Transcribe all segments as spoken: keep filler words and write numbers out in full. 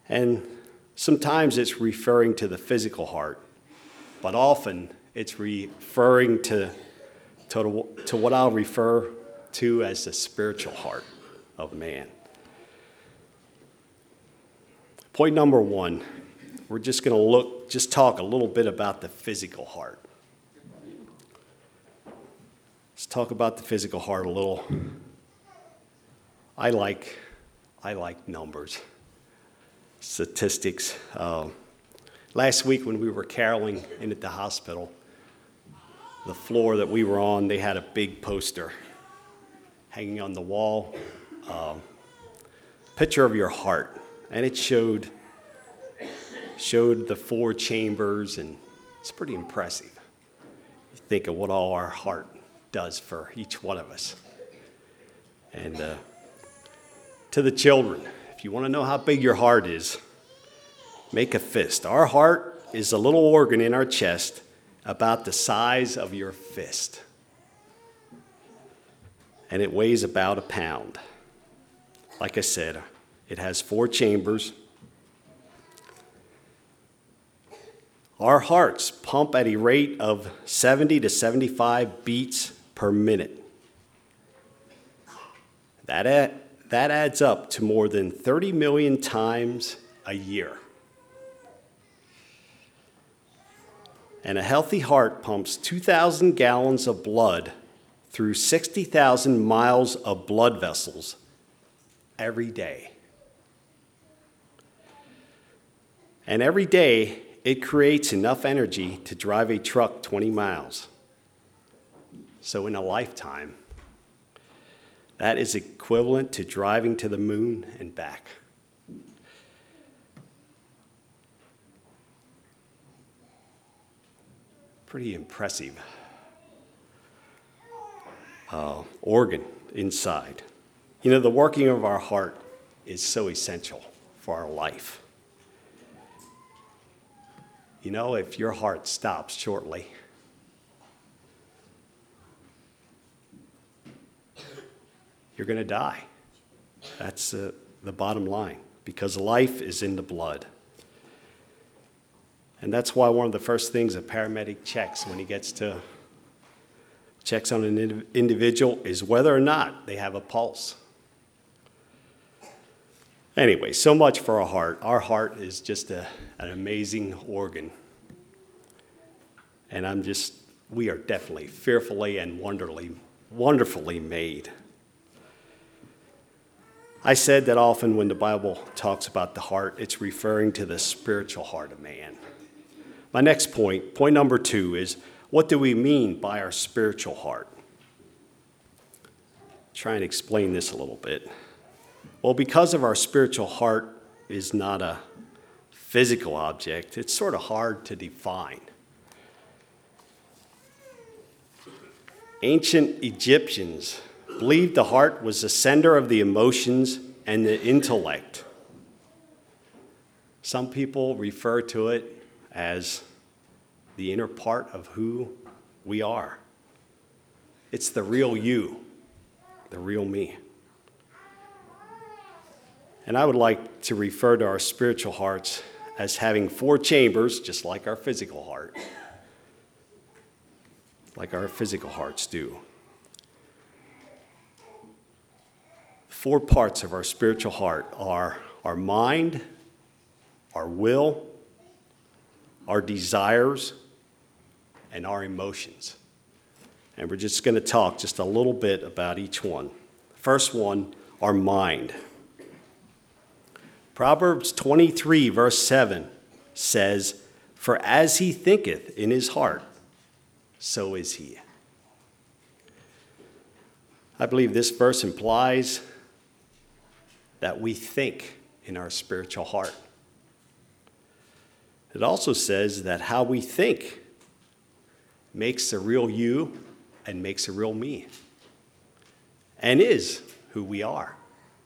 And sometimes it's referring to the physical heart, but often it's referring to, to, to what I'll refer to as the spiritual heart of man. Point number one, we're just going to look, just talk a little bit about the physical heart. Let's talk about the physical heart a little. I like, I like numbers, statistics. Uh, last week when we were caroling in at the hospital, the floor that we were on, they had a big poster hanging on the wall, uh, picture of your heart, and it showed showed the four chambers, and it's pretty impressive. You think of what all our heart does for each one of us. And uh, to the children, if you want to know how big your heart is, make a fist. Our heart is a little organ in our chest about the size of your fist. And it weighs about a pound. Like I said, it has four chambers. Our hearts pump at a rate of seventy to seventy-five beats per minute. That, ad, that adds up to more than thirty million times a year. And a healthy heart pumps two thousand gallons of blood through sixty thousand miles of blood vessels every day. And every day, it creates enough energy to drive a truck twenty miles. So in a lifetime, that is equivalent to driving to the moon and back. Pretty impressive uh, organ inside. You know, the working of our heart is so essential for our life. You know, if your heart stops shortly, you're going to die. That's uh, the bottom line, because life is in the blood. And that's why one of the first things a paramedic checks when he gets to, checks on an ind- individual is whether or not they have a pulse. Anyway, so much for our heart. Our heart is just a, an amazing organ. And I'm just, we are definitely fearfully and wonderfully, wonderfully made. I said that often when the Bible talks about the heart, it's referring to the spiritual heart of man. My next point, point number two, is what do we mean by our spiritual heart? Try and explain this a little bit. Well, because of our spiritual heart is not a physical object, it's sort of hard to define. Ancient Egyptians believed the heart was the center of the emotions and the intellect. Some people refer to it as the inner part of who we are. It's the real you, the real me. And I would like to refer to our spiritual hearts as having four chambers, just like our physical heart, like our physical hearts do. Four parts of our spiritual heart are our mind, our will, our desires, and our emotions. And we're just going to talk just a little bit about each one. First one, our mind. Proverbs twenty-three, verse seven says, "For as he thinketh in his heart, so is he." I believe this verse implies that we think in our spiritual heart. It also says that how we think makes the real you and makes the real me, and is who we are.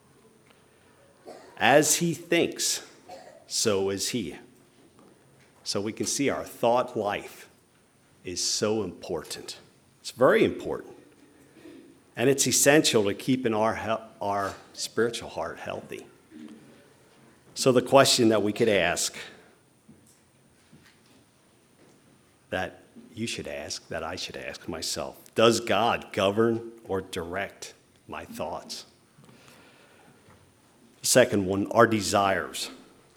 As he thinks, so is he. So we can see our thought life is so important. It's very important. And it's essential to keeping our, our spiritual heart healthy. So the question that we could ask, that you should ask, that I should ask myself, does God govern or direct my thoughts? The second one, our desires.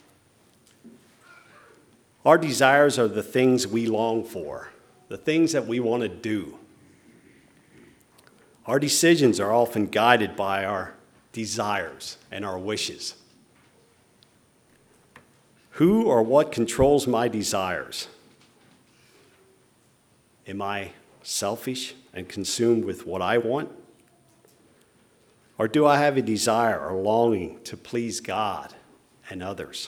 Our desires are the things we long for, the things that we want to do. Our decisions are often guided by our desires and our wishes. Who or what controls my desires? Am I selfish and consumed with what I want? Or do I have a desire or longing to please God and others?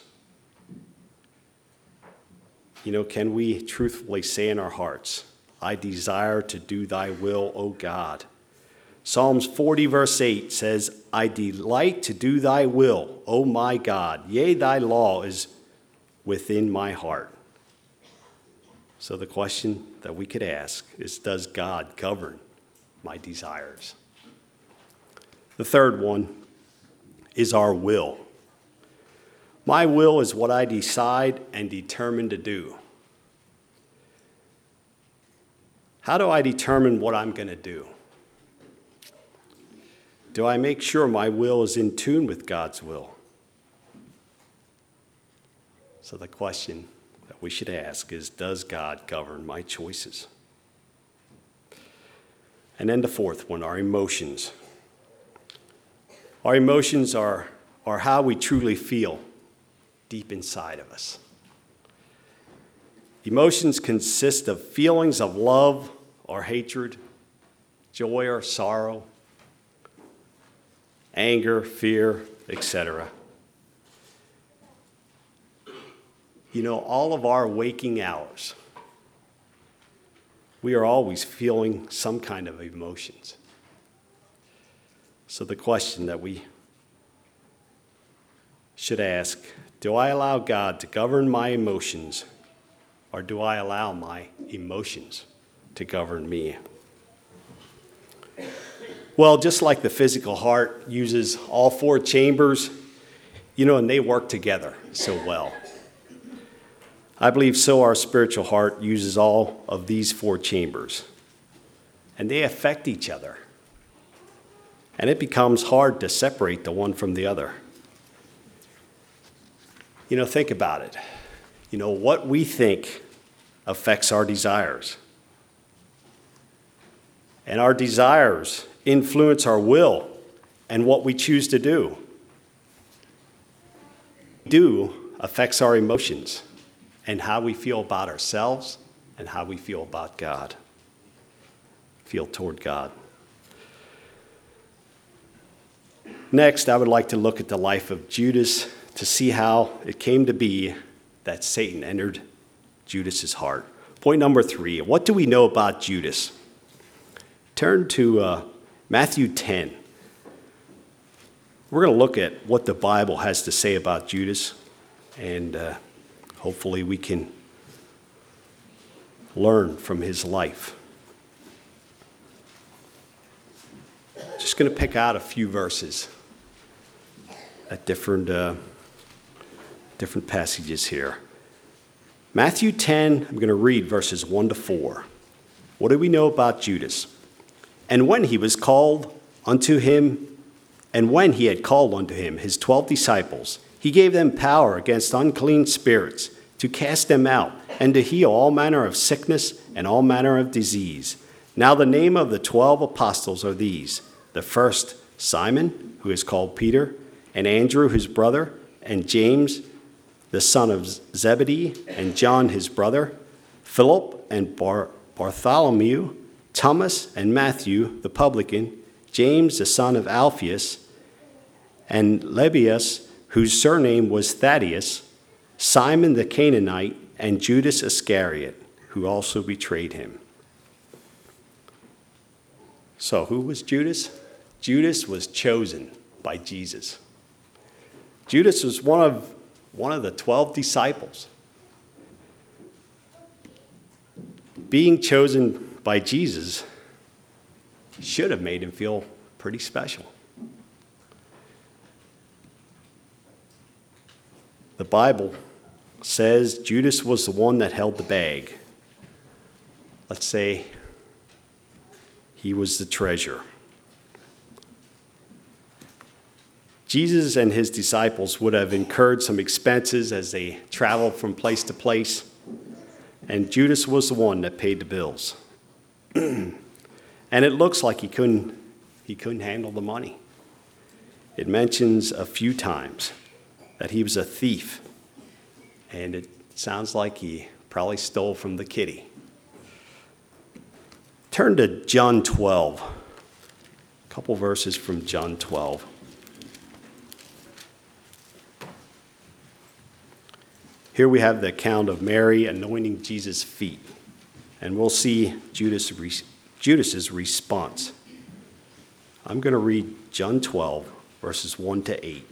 You know, can we truthfully say in our hearts, I desire to do thy will, O God? Psalms forty verse eight says, I delight to do thy will, O my God. Yea, thy law is within my heart. So the question that we could ask is, does God govern my desires? The third one is our will. My will is what I decide and determine to do. How do I determine what I'm going to do? Do I make sure my will is in tune with God's will? So the question that we should ask is, does God govern my choices? And then the fourth one, our emotions. Our emotions are, are how we truly feel deep inside of us. Emotions consist of feelings of love or hatred, joy or sorrow, anger, fear, et cetera. You know, all of our waking hours, we are always feeling some kind of emotions. So the question that we should ask, do I allow God to govern my emotions, or do I allow my emotions to govern me? Well, just like the physical heart uses all four chambers, you know, and they work together so well. I believe so our spiritual heart uses all of these four chambers, and they affect each other. And it becomes hard to separate the one from the other. You know, think about it. You know, what we think affects our desires. And our desires influence our will and what we choose to do. Do affects our emotions and how we feel about ourselves and how we feel about God, feel toward God. Next, I would like to look at the life of Judas to see how it came to be that Satan entered Judas's heart. Point number three, what do we know about Judas? Turn to uh, Matthew ten. We're going to look at what the Bible has to say about Judas, and uh, hopefully we can learn from his life. Just going to pick out a few verses at different uh, different passages here. Matthew ten, I'm going to read verses one to four. What do we know about Judas? And when he was called unto him, and when he had called unto him his twelve disciples, he gave them power against unclean spirits to cast them out and to heal all manner of sickness and all manner of disease. Now the name of the twelve apostles are these: the first, Simon, who is called Peter, and Andrew his brother, and James, the son of Zebedee, and John his brother, Philip and Bar- Bartholomew, Thomas and Matthew the publican, James the son of Alphaeus, and Lebbaeus, whose surname was Thaddeus, Simon the Canaanite, and Judas Iscariot, who also betrayed him. So who was Judas? Judas was chosen by Jesus. Judas was one of one of the twelve disciples. Being chosen by Jesus should have made him feel pretty special. The Bible says Judas was the one that held the bag. Let's say he was the treasurer. Jesus and his disciples would have incurred some expenses as they traveled from place to place, and Judas was the one that paid the bills. And it looks like he couldn't, he couldn't handle the money. It mentions a few times that he was a thief, and it sounds like he probably stole from the kitty. Turn to John twelve, a couple verses from John twelve. Here we have the account of Mary anointing Jesus' feet, and we'll see Judas' Judas's response. I'm going to read John twelve, verses one to eight.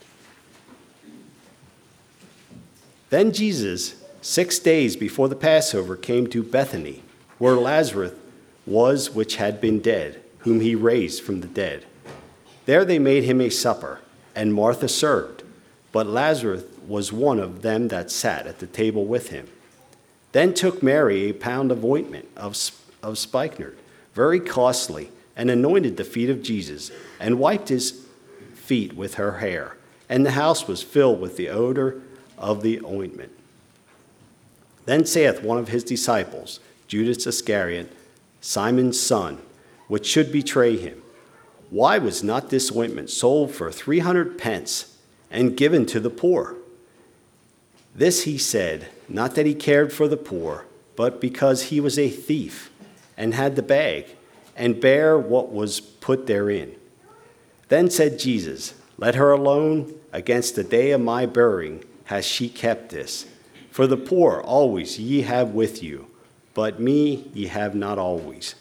Then Jesus, six days before the Passover, came to Bethany, where Lazarus was which had been dead, whom he raised from the dead. There they made him a supper, and Martha served, but Lazarus was one of them that sat at the table with him. Then took Mary a pound of ointment of, of spikenard, very costly, and anointed the feet of Jesus, and wiped his feet with her hair. And the house was filled with the odor of the ointment. Then saith one of his disciples, Judas Iscariot, Simon's son, which should betray him, why was not this ointment sold for three hundred pence and given to the poor? This he said, not that he cared for the poor, but because he was a thief, and had the bag, and bare what was put therein. Then said Jesus, let her alone, against the day of my burying has she kept this. For the poor always ye have with you, but me ye have not always.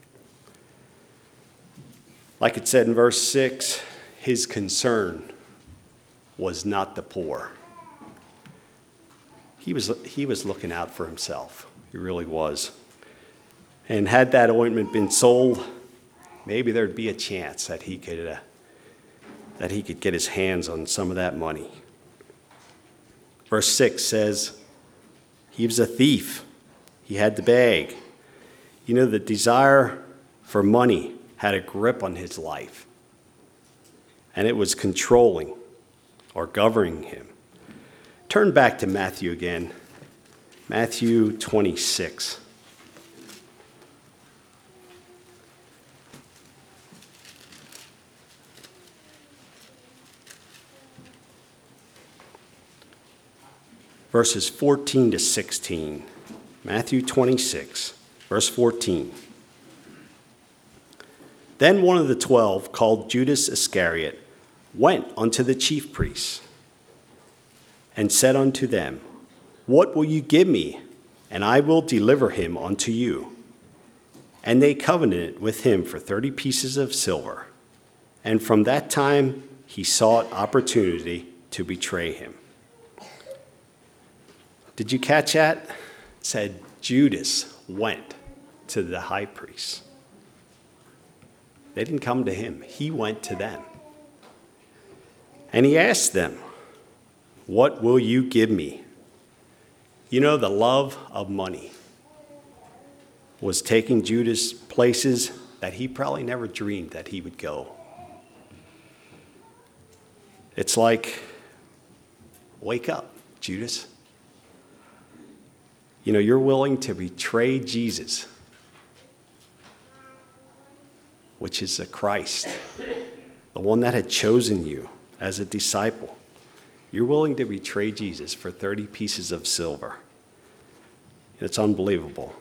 Like it said in verse six, his concern was not the poor. He was, he was looking out for himself. He really was. And had that ointment been sold, maybe there'd be a chance that he could uh, that he could get his hands on some of that money. Verse six says, he was a thief. He had the bag. You know, the desire for money had a grip on his life, and it was controlling or governing him. Turn back to Matthew again, Matthew twenty-six. Verses fourteen to sixteen. Matthew twenty-six, verse fourteen. Then one of the twelve, called Judas Iscariot, went unto the chief priests and said unto them, what will you give me, and I will deliver him unto you? And they covenanted with him for thirty pieces of silver. And from that time he sought opportunity to betray him. Did you catch that? It said Judas went to the high priest. They didn't come to him. He went to them. And he asked them, what will you give me? You know, the love of money was taking Judas places that he probably never dreamed that he would go. It's like, wake up, Judas. You know, you're willing to betray Jesus, which is the Christ, the one that had chosen you as a disciple. You're willing to betray Jesus for thirty pieces of silver. It's unbelievable.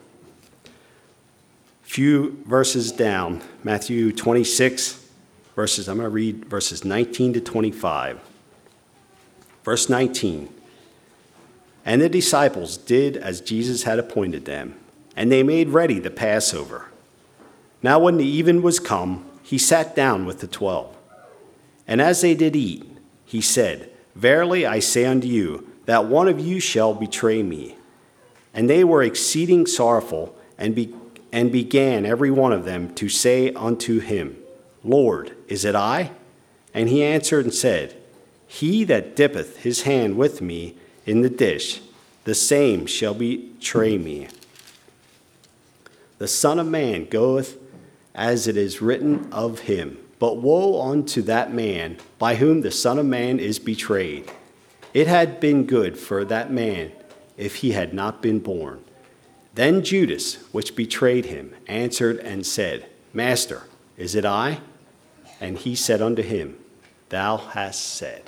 A few verses down, Matthew twenty-six, verses, I'm going to read verses nineteen to twenty-five. Verse nineteen. And the disciples did as Jesus had appointed them, and they made ready the Passover. Now when the even was come, he sat down with the twelve. And as they did eat, he said, verily I say unto you, that one of you shall betray me. And they were exceeding sorrowful, and, be, and began every one of them to say unto him, Lord, is it I? And he answered and said, He that dippeth his hand with me in the dish, the same shall betray me. The Son of Man goeth as it is written of him. But woe unto that man by whom the Son of Man is betrayed. It had been good for that man if he had not been born. Then Judas, which betrayed him, answered and said, Master, is it I? And he said unto him, Thou hast said.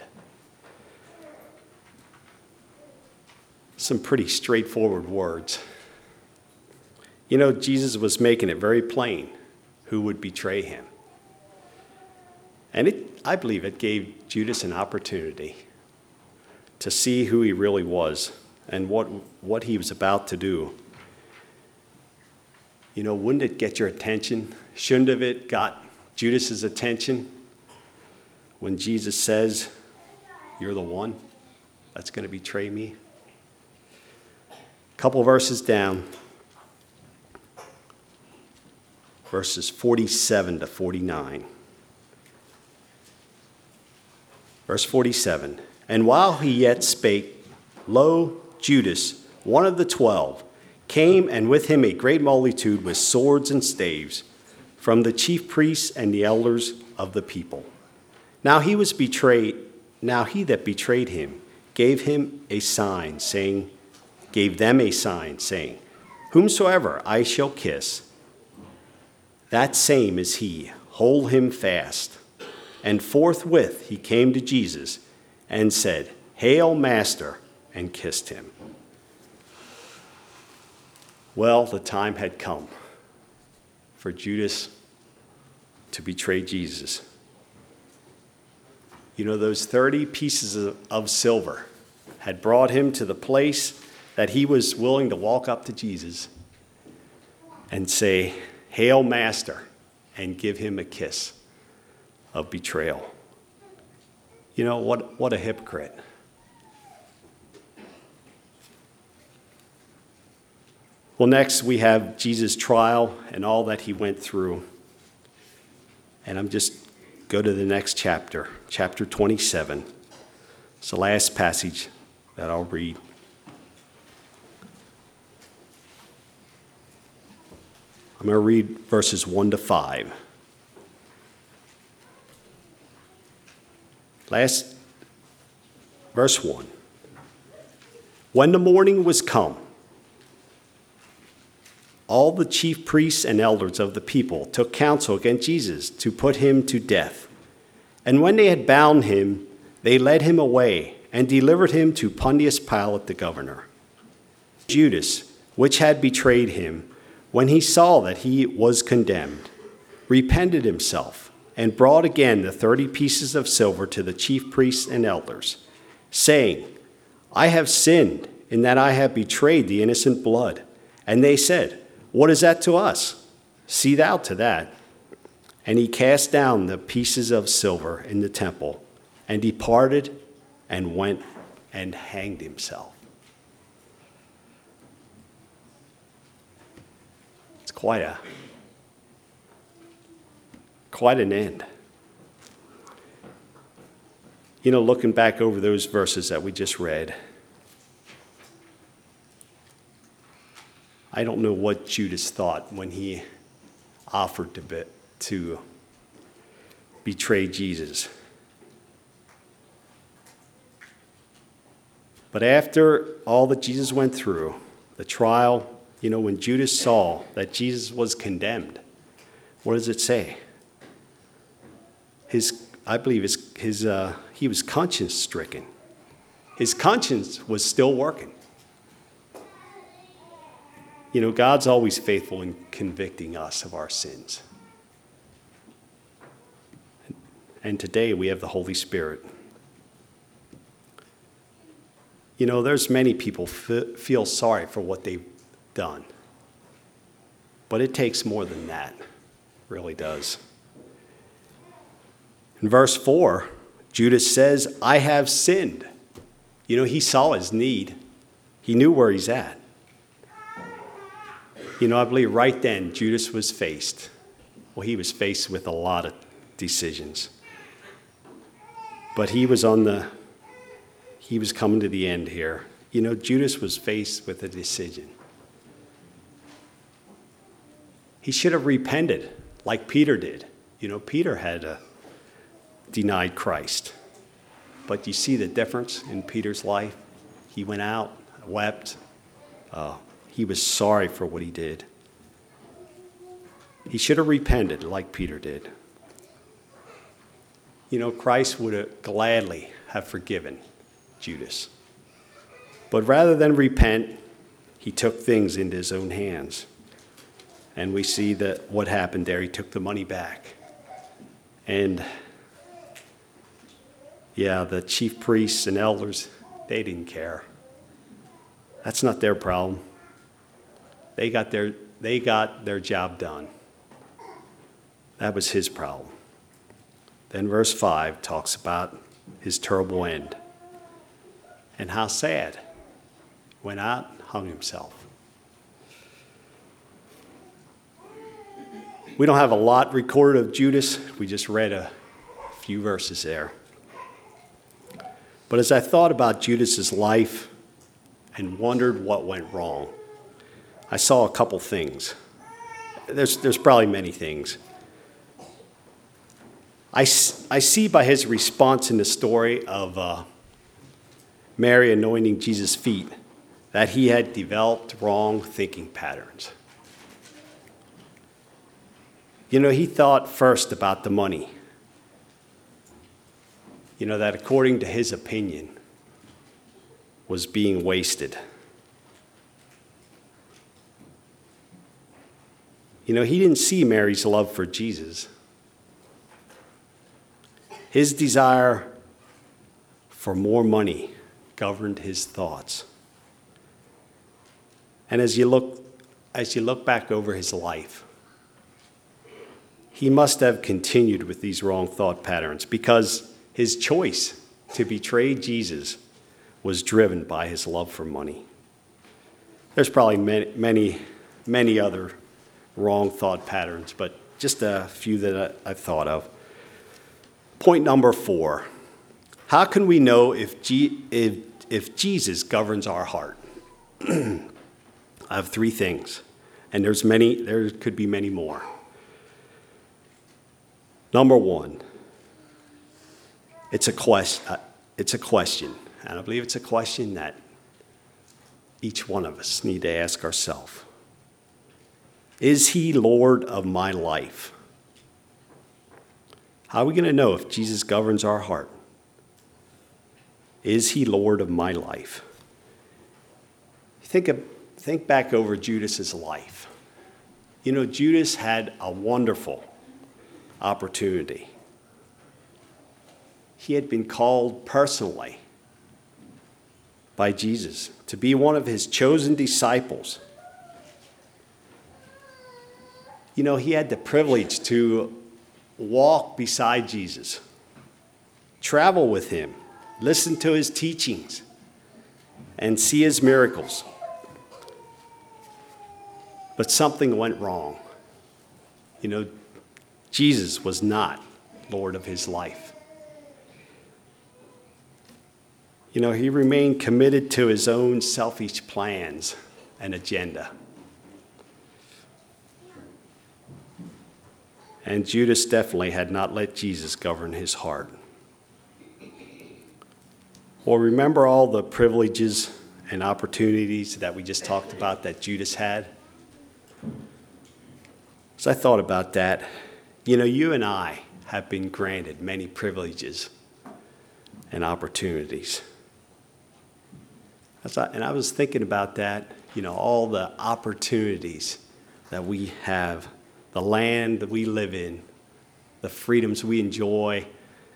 Some pretty straightforward words. You know, Jesus was making it very plain who would betray him. And it, I believe it gave Judas an opportunity to see who he really was and what, what he was about to do. You know, wouldn't it get your attention? Shouldn't have it got Judas's attention when Jesus says, You're the one that's going to betray me? A couple verses down, verses forty-seven to forty-nine. Verse forty-seven, And while he yet spake, lo, Judas, one of the twelve, came, and with him a great multitude with swords and staves, from the chief priests and the elders of the people. Now he was betrayed, now he that betrayed him gave him a sign, saying, gave them a sign, saying, Whomsoever I shall kiss, that same is he, hold him fast. And forthwith he came to Jesus and said, Hail, Master, and kissed him. Well, the time had come for Judas to betray Jesus. You know, those thirty pieces of, of silver had brought him to the place that he was willing to walk up to Jesus and say, Hail, Master, and give him a kiss of betrayal. You know, what, what a hypocrite. Well, next we have Jesus' trial and all that he went through. And I'm just go to the next chapter, chapter twenty-seven. It's the last passage that I'll read. I'm going to read verses one to five. Last, verse one. When the morning was come, all the chief priests and elders of the people took counsel against Jesus to put him to death. And when they had bound him, they led him away and delivered him to Pontius Pilate the governor. Judas, which had betrayed him, when he saw that he was condemned, repented himself and brought again the thirty pieces of silver to the chief priests and elders, saying, I have sinned in that I have betrayed the innocent blood. And they said, What is that to us? See thou to that. And he cast down the pieces of silver in the temple and departed and went and hanged himself. It's quite a, quite an end. You know, looking back over those verses that we just read, I don't know what Judas thought when he offered to, be, to betray Jesus. But after all that Jesus went through, the trial, you know, when Judas saw that Jesus was condemned, what does it say? His, I believe his, his, uh, he was conscience stricken. His conscience was still working. You know, God's always faithful in convicting us of our sins. And today we have the Holy Spirit. You know, there's many people f- feel sorry for what they've done. But it takes more than that. It really does. In verse four, Judas says, I have sinned. You know, he saw his need. He knew where he's at. You know, I believe right then Judas was faced. Well, he was faced with a lot of decisions. But he was on the, he was coming to the end here. You know, Judas was faced with a decision. He should have repented like Peter did. You know, Peter had uh, denied Christ. But you see the difference in Peter's life? He went out, wept. Uh, he was sorry for what he did. He should have repented like Peter did. You know, Christ would have gladly have forgiven Judas. But rather than repent, he took things into his own hands. And we see that what happened there, he took the money back. And yeah, the chief priests and elders, they didn't care. That's not their problem. They got their, they got their job done. That was his problem. Then verse five talks about his terrible end. And how sad. Went out, hung himself. We don't have a lot recorded of Judas. We just read a few verses there. But as I thought about Judas's life and wondered what went wrong, I saw a couple things. There's, there's probably many things. I, I see by his response in the story of uh, Mary anointing Jesus' feet that he had developed wrong thinking patterns. You know, he thought first about the money. You know, that according to his opinion was being wasted. You know, he didn't see Mary's love for Jesus. His desire for more money governed his thoughts. And as you look, as you look back over his life, he must have continued with these wrong thought patterns because his choice to betray Jesus was driven by his love for money. There's probably many, many, many other wrong thought patterns, but just a few that I, I've thought of. Point number four, how can we know if, G, if, if Jesus governs our heart? I have three things, and there's many, there could be many more. Number one, it's a question, it's a question, and I believe it's a question that each one of us need to ask ourselves. Is he Lord of my life? How are we going to know if Jesus governs our heart? Is he Lord of my life? Think of, think back over Judas's life. You know, Judas had a wonderful opportunity. He had been called personally by Jesus to be one of his chosen disciples. You know, he had the privilege to walk beside Jesus, travel with him, listen to his teachings, and see his miracles. But something went wrong. You know, Jesus was not Lord of his life. You know, he remained committed to his own selfish plans and agenda. And Judas definitely had not let Jesus govern his heart. Well, remember all the privileges and opportunities that we just talked about that Judas had? As I thought about that, you know, you and I have been granted many privileges and opportunities. As I, and I was thinking about that, you know, all the opportunities that we have, the land that we live in, the freedoms we enjoy.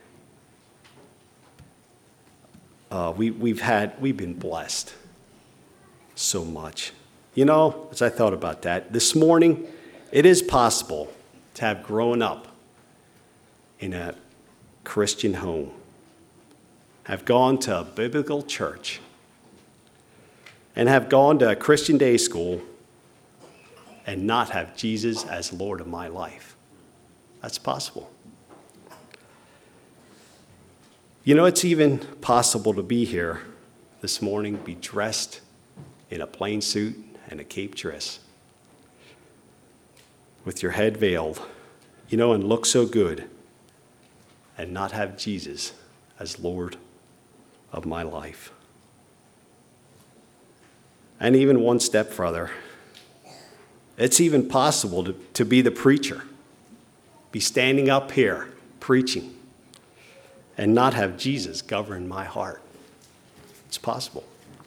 Uh, we, we've had, we've been blessed so much. You know, as I thought about that, this morning, it is possible to have grown up in a Christian home, have gone to a biblical church, and have gone to a Christian day school and not have Jesus as Lord of my life. That's possible. You know, it's even possible to be here this morning, be dressed in a plain suit and a cape dress, with your head veiled, you know, and look so good, and not have Jesus as Lord of my life. And even one step further, it's even possible to, to be the preacher, be standing up here preaching, and not have Jesus govern my heart. It's possible.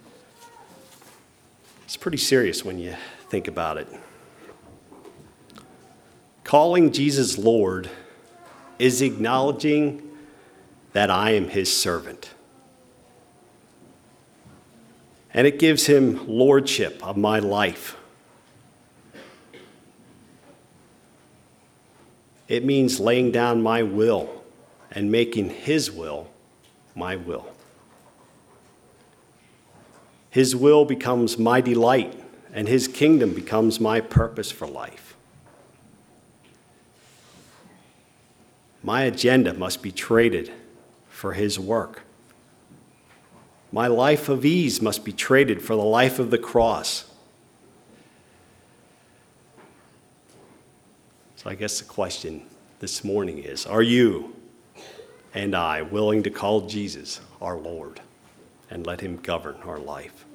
It's pretty serious when you think about it. Calling Jesus Lord is acknowledging that I am his servant. And it gives him lordship of my life. It means laying down my will and making his will my will. His will becomes my delight, and his kingdom becomes my purpose for life. My agenda must be traded for his work. My life of ease must be traded for the life of the cross. So I guess the question this morning is, are you and I willing to call Jesus our Lord and let him govern our life?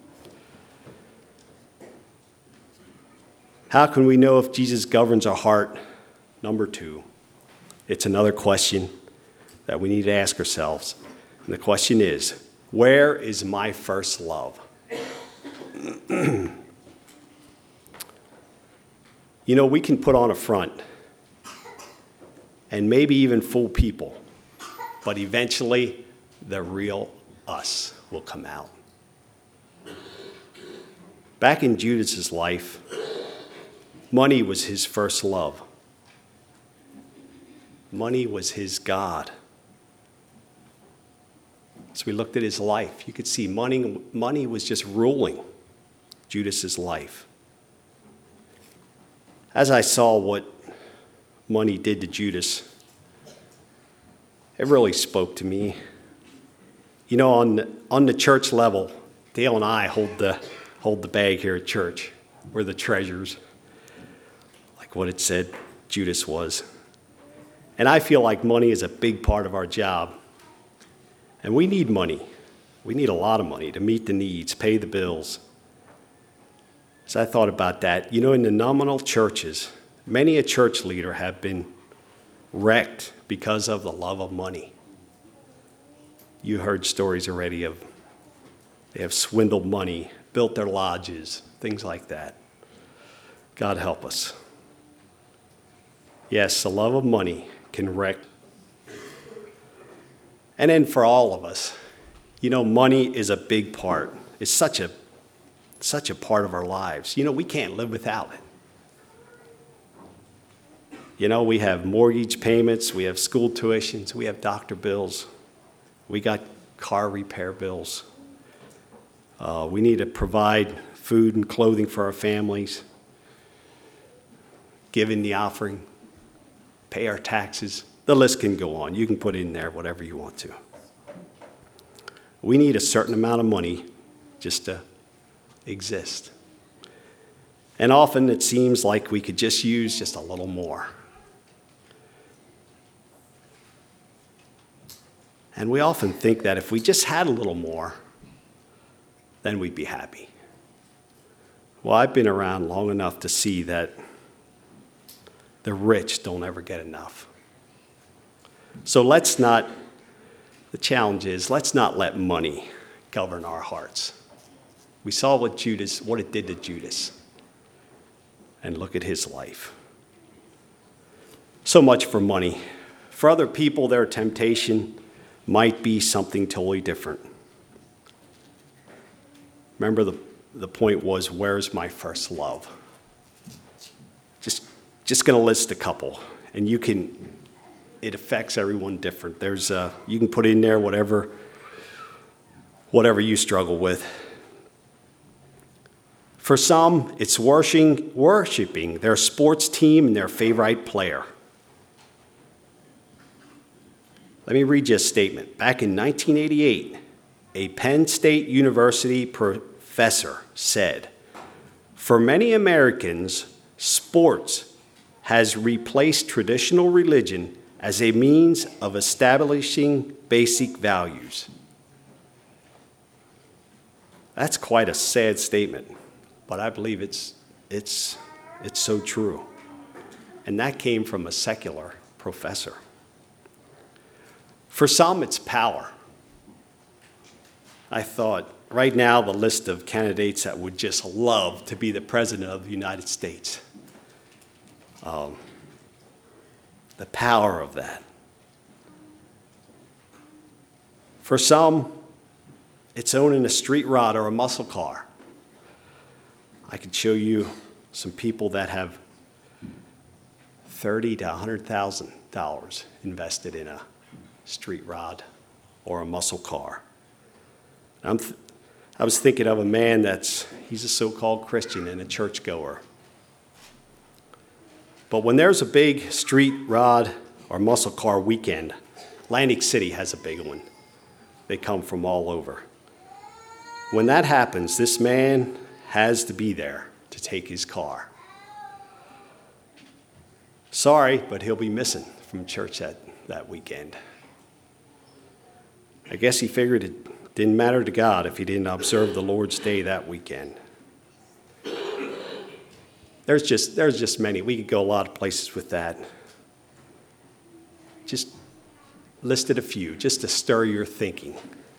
How can we know if Jesus governs our heart? Number two, it's another question that we need to ask ourselves. And the question is, where is my first love? You know, we can put on a front and maybe even fool people, but eventually the real us will come out. Back in Judas's life, money was his first love. Money was his God. As we looked at his life, you could see money, money was just ruling Judas's life. As I saw what money did to Judas, it really spoke to me. You know, on the, on the church level, Dale and I hold the hold the bag here at church. We're the treasurers, like what it said Judas was. And I feel like money is a big part of our job. And we need money. We need a lot of money to meet the needs, pay the bills. As I thought about that, you know, in the nominal churches, many a church leader have been wrecked because of the love of money. You heard stories already of they have swindled money, built their lodges, things like that. God help us. Yes, the love of money can wreck. And then for all of us, you know, money is a big part. It's such a such a part of our lives. You know, we can't live without it. You know, we have mortgage payments, we have school tuitions, we have doctor bills, we got car repair bills. Uh, we need to provide food and clothing for our families, give in the offering, pay our taxes. The list can go on. You can put in there whatever you want to. We need a certain amount of money just to exist. And often it seems like we could just use just a little more. And we often think that if we just had a little more, then we'd be happy. Well, I've been around long enough to see that the rich don't ever get enough. So let's not, the challenge is, let's not let money govern our hearts. We saw what Judas, what it did to Judas. And look at his life. So much for money. For other people, their temptation might be something totally different. Remember, the, the point was, where's my first love? Just, just going to list a couple, and you can, it affects everyone different. There's, uh, you can put in there whatever, whatever you struggle with. For some, it's worshiping, worshiping their sports team and their favorite player. Let me read you a statement. Back in nineteen eighty-eight, a Penn State University professor said, "For many Americans, sports has replaced traditional religion as a means of establishing basic values." That's quite a sad statement, but I believe it's, it's, it's so true. And that came from a secular professor. For some, it's power. I thought, right now, the list of candidates that would just love to be the president of the United States. Um, the power of that. For some, it's owning a street rod or a muscle car. I could show you some people that have thirty thousand to one hundred thousand dollars invested in a street rod or a muscle car. I'm th- I was thinking of a man that's, he's a so-called Christian and a churchgoer. But when there's a big street rod or muscle car weekend, Atlantic City has a big one. They come from all over. When that happens, this man has to be there to take his car. Sorry, but he'll be missing from church that, that weekend. I guess he figured it didn't matter to God if he didn't observe the Lord's Day that weekend. There's just, there's just many. We could go a lot of places with that. Just listed a few, just to stir your thinking.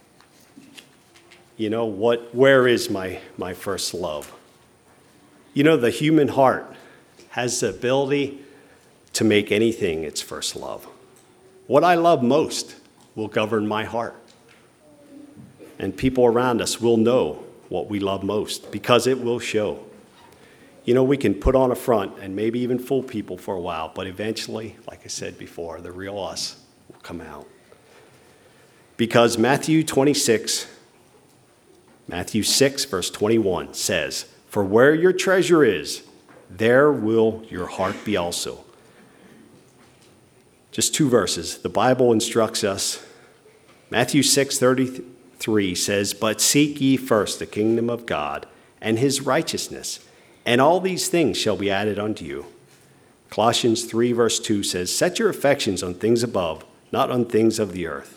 You know, what? Where is my, my first love? You know, the human heart has the ability to make anything its first love. What I love most will govern my heart. And people around us will know what we love most because it will show. You know, we can put on a front and maybe even fool people for a while, but eventually, like I said before, the real us will come out. Because Matthew twenty-six, Matthew six, verse twenty-one says, "For where your treasure is, there will your heart be also." Just two verses. The Bible instructs us. Matthew six thirty-three says, "But seek ye first the kingdom of God and his righteousness, and all these things shall be added unto you." Colossians three, verse two says, "Set your affections on things above, not on things of the earth."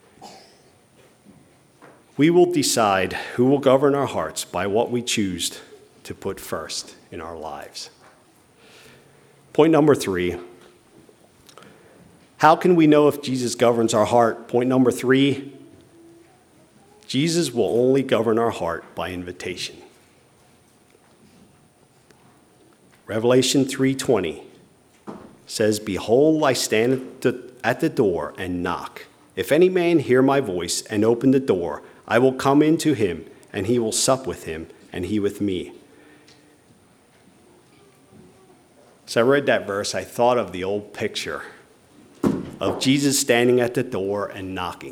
We will decide who will govern our hearts by what we choose to put first in our lives. Point number three. How can we know if Jesus governs our heart? Point number three. Jesus will only govern our heart by invitation. Revelation three twenty says, "Behold, I stand at the, at the door and knock. If any man hear my voice and open the door, I will come into him, and he will sup with him, and he with me." So I read that verse, I thought of the old picture of Jesus standing at the door and knocking.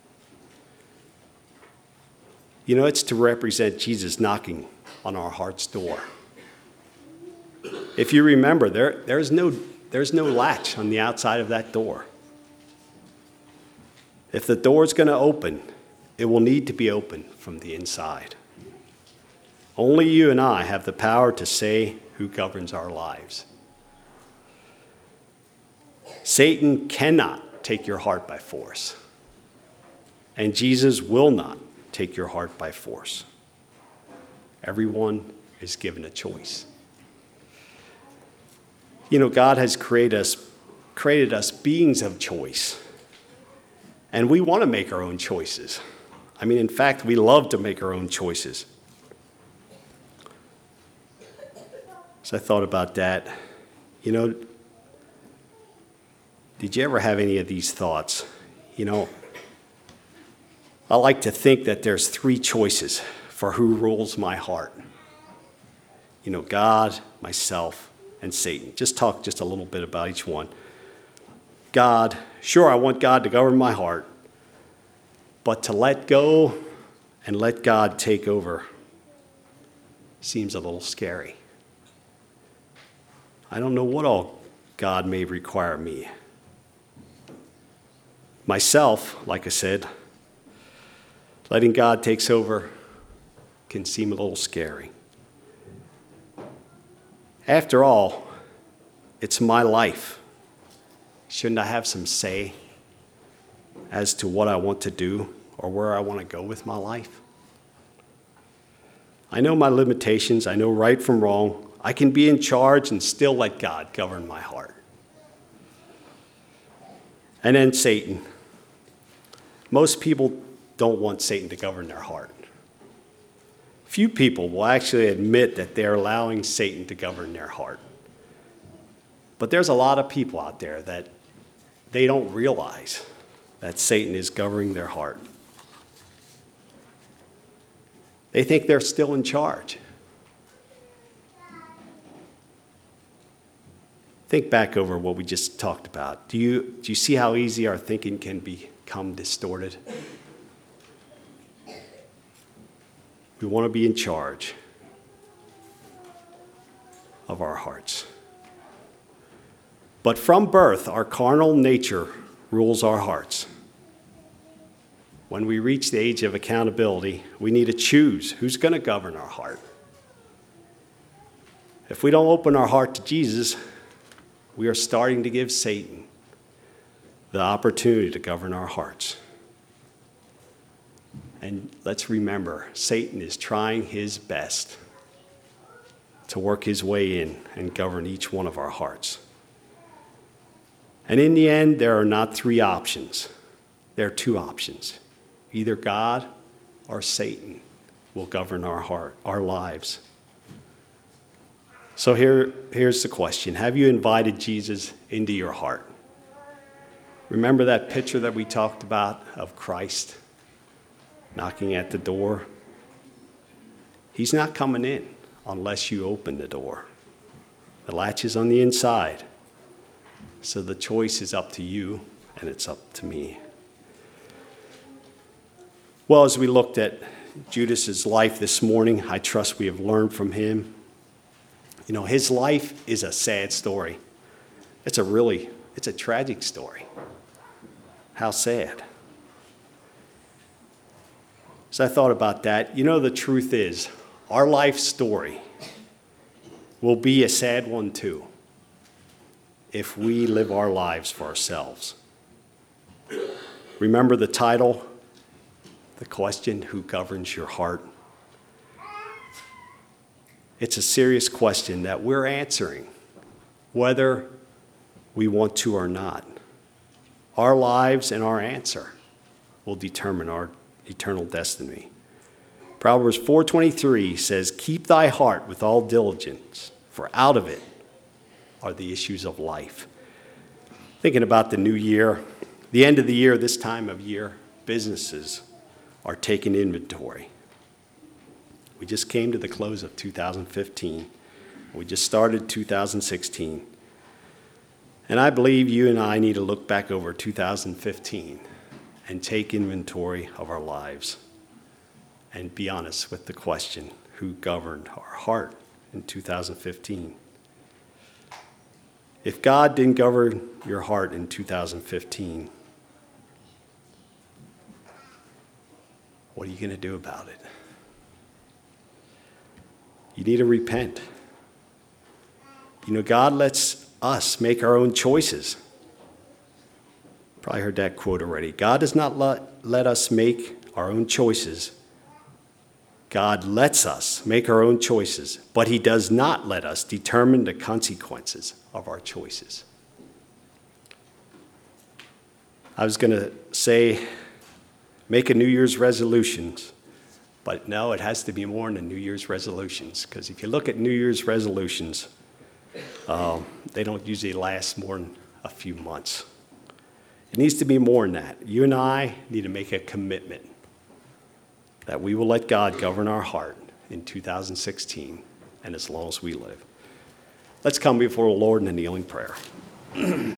You know, it's to represent Jesus knocking on our heart's door. If you remember, there, there's no, there's no latch on the outside of that door. If the door's going to open, it will need to be open from the inside. Only you and I have the power to say who governs our lives. Satan cannot take your heart by force, and Jesus will not take your heart by force. Everyone is given a choice. You know, God has created us, created us beings of choice, and we want to make our own choices. I mean, in fact, we love to make our own choices. So I thought about that. You know, did you ever have any of these thoughts? You know, I like to think that there's three choices for who rules my heart. You know, God, myself, and Satan. Just talk just a little bit about each one. God, sure, I want God to govern my heart. But to let go and let God take over seems a little scary. I don't know what all God may require me. Myself, like I said, letting God take over can seem a little scary. After all, it's my life. Shouldn't I have some say as to what I want to do or where I want to go with my life? I know my limitations. I know right from wrong. I can be in charge and still let God govern my heart. And then Satan. Most people don't want Satan to govern their heart. Few people will actually admit that they're allowing Satan to govern their heart. But there's a lot of people out there that they don't realize that Satan is governing their heart. They think they're still in charge. Think back over what we just talked about. Do you, do you see how easy our thinking can become distorted? We want to be in charge of our hearts. But from birth, our carnal nature rules our hearts. When we reach the age of accountability, we need to choose who's going to govern our heart. If we don't open our heart to Jesus, we are starting to give Satan the opportunity to govern our hearts. And let's remember, Satan is trying his best to work his way in and govern each one of our hearts. And in the end, there are not three options. There are two options. Either God or Satan will govern our heart, our lives. So here, here's the question. Have you invited Jesus into your heart? Remember that picture that we talked about of Christ knocking at the door? He's not coming in unless you open the door. The latch is on the inside. So the choice is up to you, and it's up to me. Well, as we looked at Judas's life this morning, I trust we have learned from him. You know, his life is a sad story. It's a really, it's a tragic story. How sad. So I thought about that. You know, the truth is, our life story will be a sad one too if we live our lives for ourselves. Remember the title, the question, who governs your heart? It's a serious question that we're answering, whether we want to or not. Our lives and our answer will determine our eternal destiny. Proverbs four twenty-three says, "Keep thy heart with all diligence, for out of it are the issues of life." Thinking about the new year, the end of the year, this time of year, businesses are taking inventory. We just came to the close of two thousand fifteen. We just started two thousand sixteen. And I believe you and I need to look back over two thousand fifteen and take inventory of our lives and be honest with the question, who governed our heart in two thousand fifteen? If God didn't govern your heart in two thousand fifteen, what are you going to do about it? You need to repent. You know, God lets us make our own choices. Probably heard that quote already. God does not let, let us make our own choices. God lets us make our own choices, but he does not let us determine the consequences of our choices. I was going to say, make a New Year's resolutions, but no, it has to be more than New Year's resolutions, because if you look at New Year's resolutions, uh, they don't usually last more than a few months. It needs to be more than that. You and I need to make a commitment that we will let God govern our heart in two thousand sixteen and as long as we live. Let's come before the Lord in a kneeling prayer.